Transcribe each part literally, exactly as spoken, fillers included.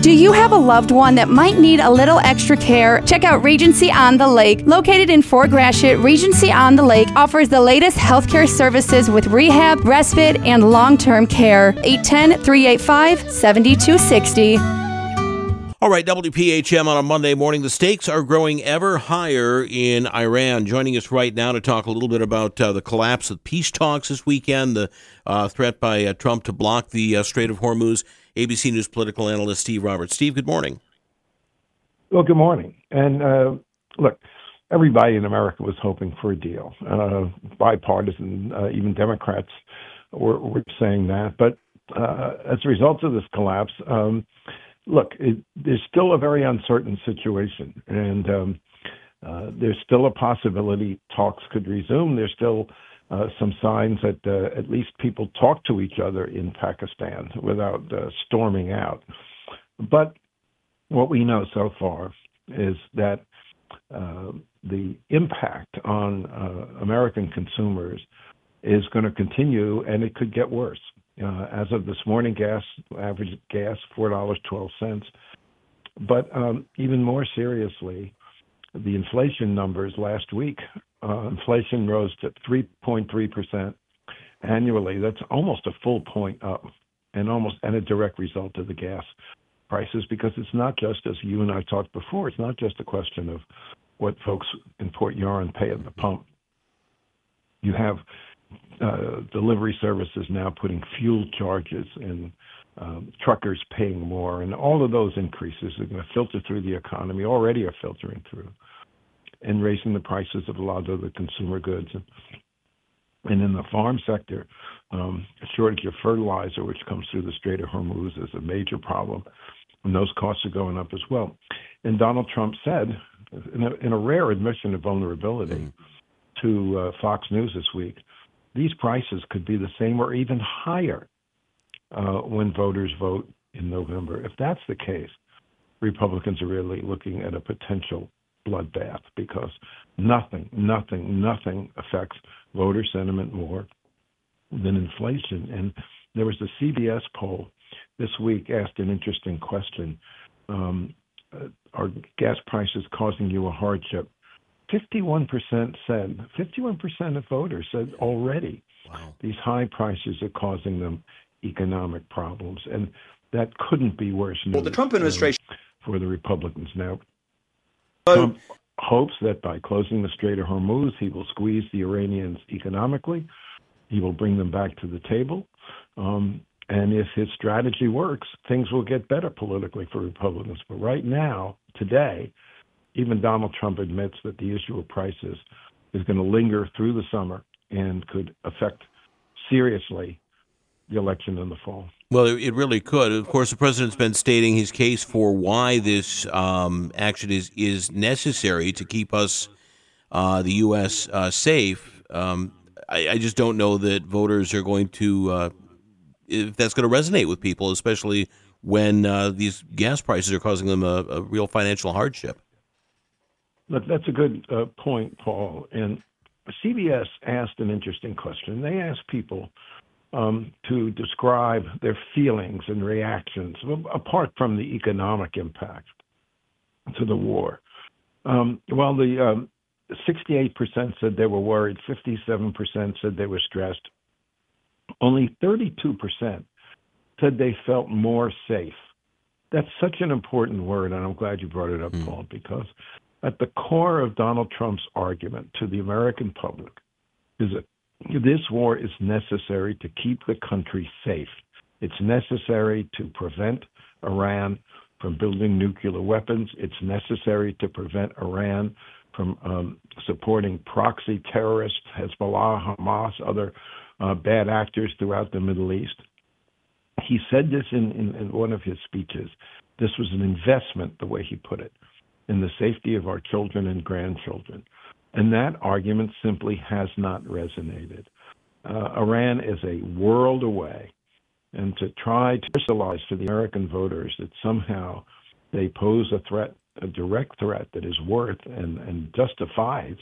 Do you have a loved one that might need a little extra care? Check out Regency on the Lake. Located in Fort Gratiot, Regency on the Lake offers the latest healthcare services with rehab, respite, and long-term care. eight one zero, three eight five, seven two six zero. All right, W P H M on a Monday morning. The stakes are growing ever higher in Iran. Joining us right now to talk a little bit about uh, the collapse of peace talks this weekend, the uh, threat by uh, Trump to block the uh, Strait of Hormuz, A B C News political analyst Steve Roberts. Steve, good morning. Well, good morning. And uh, look, everybody in America was hoping for a deal. Uh, bipartisan, uh, even Democrats were, were saying that. But uh, as a result of this collapse, um, look, it, there's still a very uncertain situation. And um, uh, there's still a possibility talks could resume. There's still uh, some signs that uh, at least people talk to each other in Pakistan without uh, storming out. But what we know so far is that uh, the impact on uh, American consumers is going to continue, and it could get worse. Uh, as of this morning, gas, average gas, four dollars and twelve cents. But um, even more seriously, the inflation numbers last week, uh, inflation rose to three point three percent annually. That's almost a full point up, and almost and a direct result of the gas prices, because it's not just, as you and I talked before, it's not just a question of what folks in Port Huron pay at the pump. You have uh, delivery services now putting fuel charges and um, truckers paying more, and all of those increases are going to filter through the economy, already are filtering through, and raising the prices of a lot of the consumer goods. And, and in the farm sector, um, a shortage of fertilizer, which comes through the Strait of Hormuz, is a major problem, and those costs are going up as well. And Donald Trump said, in a, in a rare admission of vulnerability mm-hmm. to uh, Fox News this week, these prices could be the same or even higher uh, when voters vote in November. If that's the case, Republicans are really looking at a potential bloodbath, because nothing, nothing, nothing affects voter sentiment more than inflation. And there was a C B S poll this week asked an interesting question. Um, uh, are gas prices causing you a hardship? fifty-one percent said, fifty-one percent of voters said already wow. these high prices are causing them economic problems. And that couldn't be worse news well, the Trump administration um, for the Republicans now. So, Trump hopes that by closing the Strait of Hormuz, he will squeeze the Iranians economically. He will bring them back to the table. Um, and if his strategy works, things will get better politically for Republicans. But right now, today, even Donald Trump admits that the issue of prices is going to linger through the summer and could affect seriously the election in the fall. Well, it really could. Of course, the president's been stating his case for why this um, action is, is necessary to keep us, uh, the U S, uh, safe. Um, I, I just don't know that voters are going to, uh, if that's going to resonate with people, especially when uh, these gas prices are causing them a, a real financial hardship. Look, that's a good uh, point, Paul. And C B S asked an interesting question. They asked people um, to describe their feelings and reactions, apart from the economic impact to the war. Um, well, the um, sixty-eight percent said they were worried, fifty-seven percent said they were stressed. Only thirty-two percent said they felt more safe. That's such an important word, and I'm glad you brought it up, mm. Paul, because at the core of Donald Trump's argument to the American public is that this war is necessary to keep the country safe. It's necessary to prevent Iran from building nuclear weapons. It's necessary to prevent Iran from um, supporting proxy terrorists, Hezbollah, Hamas, other uh, bad actors throughout the Middle East. He said this in, in, in one of his speeches. This was an investment, the way he put it, in the safety of our children and grandchildren. And that argument simply has not resonated. Uh, Iran is a world away. And to try to crystallize to the American voters that somehow they pose a threat, a direct threat that is worth and, and justifies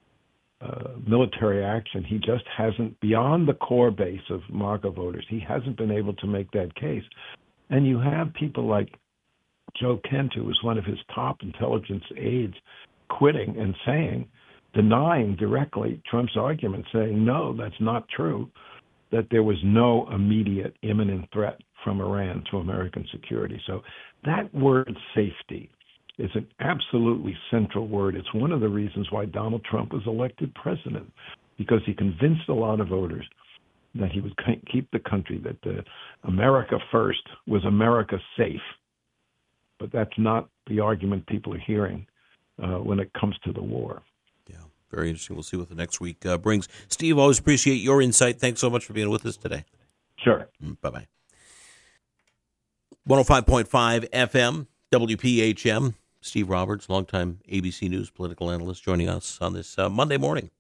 uh, military action, he just hasn't, beyond the core base of MAGA voters, he hasn't been able to make that case. And you have people like Joe Kent, who was one of his top intelligence aides, quitting and saying, denying directly Trump's argument, saying, no, that's not true, that there was no immediate imminent threat from Iran to American security. So that word safety is an absolutely central word. It's one of the reasons why Donald Trump was elected president, because he convinced a lot of voters that he would keep the country, that the America first was America safe. But that's not the argument people are hearing uh, when it comes to the war. Yeah, very interesting. We'll see what the next week uh, brings. Steve, always appreciate your insight. Thanks so much for being with us today. Sure. Mm, bye-bye. one oh five point five F M, W P H M. Steve Roberts, longtime A B C News political analyst, joining us on this uh, Monday morning.